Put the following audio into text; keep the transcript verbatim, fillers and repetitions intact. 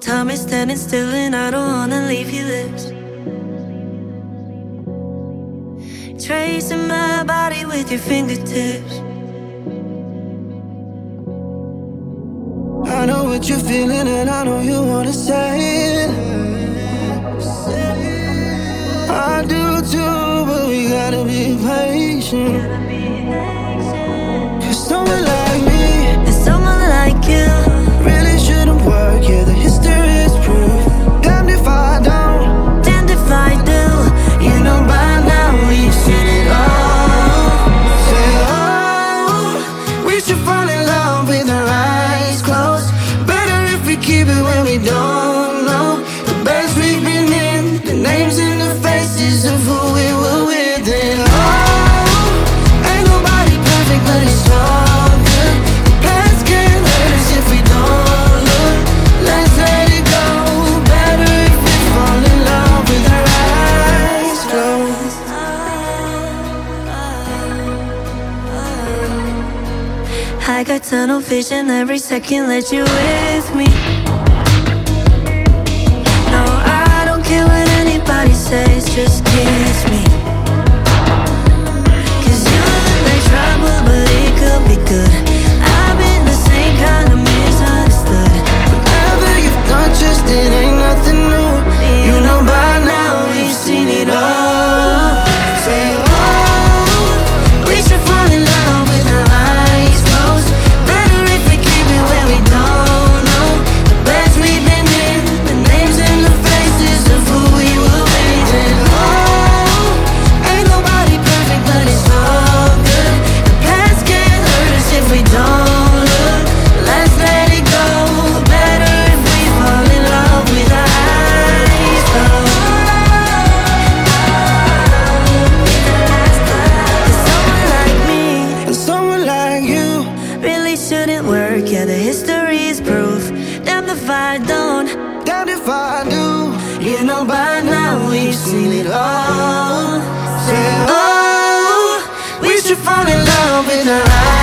Time is standing still and I don't wanna leave your lips. Tracing my body with your fingertips. I know what you're feeling and I know you wanna say it. I do too, but we gotta be patient. Cause someone like me and someone like you really shouldn't work, yeah, the history is proof. Damned if I don't, damned if I do. you know by now we've seen it all. Say, oh, we should fall in love with our eyes closed. Better if we keep it when we don't know the best we've been in, the names and the faces of who we were with. And oh, ain't nobody perfect, but it's all good. The past can't hurt us if we don't look. Let's let it go. Better if we fall in love with our eyes closed. I got tunnel vision every second that you're with me. No, I don't care what anybody says, just kiss me. Cause you look like trouble, but it could be good. I've been the same kind of misunderstood. Whatever you've done, just it ain't nothing new. You know by now we've seen it all. Say, oh, we should fall in love with our eyes closed. Better if we keep it where we don't know the best we've been in, the names and the faces of who we were with. And oh, ain't nobody perfect, but it's all good. The past can't hurt us if we don't look. Let's let it go. Better if we fall in love with our eyes closed. Someone like me And someone like you really shouldn't work, yeah, the history is proof. Damn if I don't, damned if I do. You know by now we've seen it all. Say, oh, we should fall in love with our eyes